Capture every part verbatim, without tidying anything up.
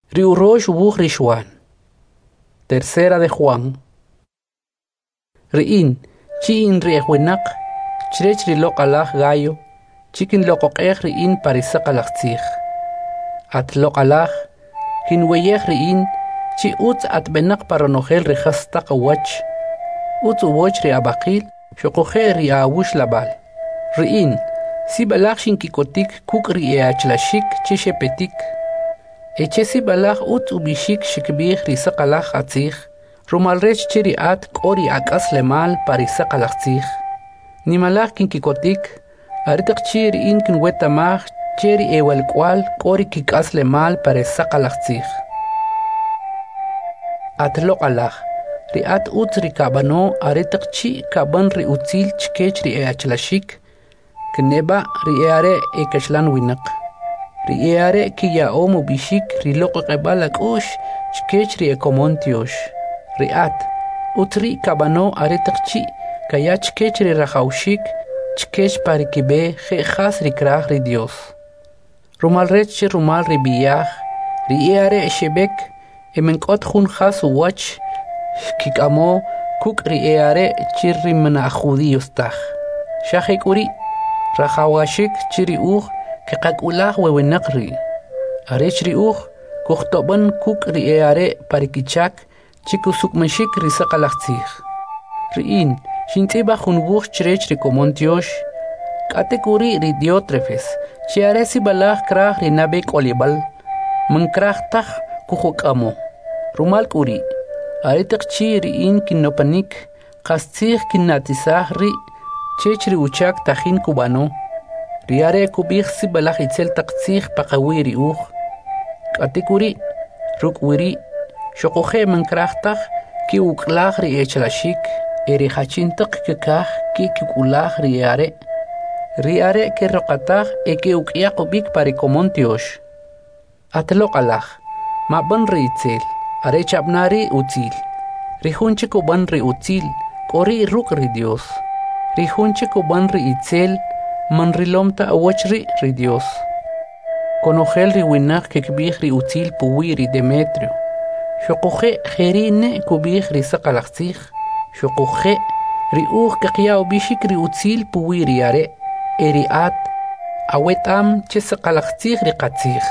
Riurosh wuj rishwan. Tercera de Juan. Riin, chi in riehwinak, chirech rilok alaj gayo, chikin lokokej riin parisak alaktzij. At lok alaj, kin weyej riin, chi utz at benak paranogel rihastak awach, utz uwoch ri abakil, shokoje ri awush labal. Riin, si balaj shin kikotik kuk ri eachlashik chishe petik. Eche si balaj utz ubishik shikbih risak alaj atzij, rumalrech chiri at kori akas lemal parisak alaktzij. Nimalaj kin kikotik, aritak chiri in kin wetamaj, cheri ewel kwal kori kikas lemal parisak alaktzij. At lok alaj, ri at utz ri kabano aritak chi kaban ri utzil chkech ri eachlashik, kneba ri eare ekashlan winak. Ri eare ki ya omu bishik ri loko qebal akush chkech ri ekomontiosh. Ri at utri kabano aritak chi kaya chkech ri rajaushik chkech parikibe je khas ri kraj ri Dios. Rumal rech rumal ri biyaj ri eare shebek emenkot jun khas uwach kikamo kuk ri eare chirri mana judíos taj. Shajek uri rajawashik chiri uj kikakulaj wewenaqri. Arech ri uj kuhtoban kuk ri eare parikichak chikusukmashik ri sakalaktzij. Riin shintziba jun wuj chirech ri komontiosh katekuri ri Diótrefes chiare si balaj kraj ri nabek olibal man kraj taj kujukamo. Rumal kuri aritak chi ri in kinopanik qastzij kinatizaj ri chech ri uchak tajin kubano. Riare kubij si balaj itzel taqtzij paqawi ri uj. Katekuri rukwiri shokoje man kraj taj ki uklaj ri echlashik eri hachintak kikaj ki kikulaj ri are. Riare ke roqataj e ke ukia kubik parikomontiosh. Atlok alaj maban ri itzel are chabnari utzil. Rihunche kuban ri utzil kori ruk ri Dios. Rihunche kuban ri itzel man rilomta awachri ri Dios. Konogel ri winak ke kbih ri utzil puwi ri Demetrio. Shokoje jerine kubih ri sakalaktzij. Shokoje ri uj kakya ubishik ri utzil puwi ri are. Eri at awetam che sakalaktzij ri qatzij.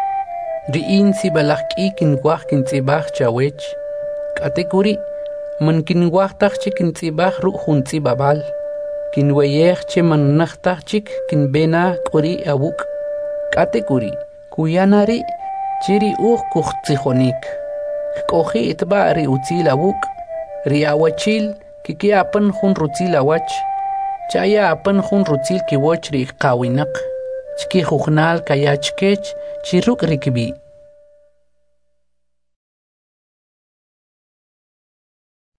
Ri in si balak ki kin wah kin tzibah chawech. Katekuri man kin wah tak che kin tzibah ru hun tzibabal. Kin weyeh che man naktak chik kin bena kuri awuk. Katekuri kuyanari chiri uj kuchtsijonik. Koji itba ri utzil awuk. Ri awachil kiki apan hun rutzil awach. Chaya apan hun rutzil kiwoch ri qawinak. Chki jujnal kaya chkech chiruk rikibi.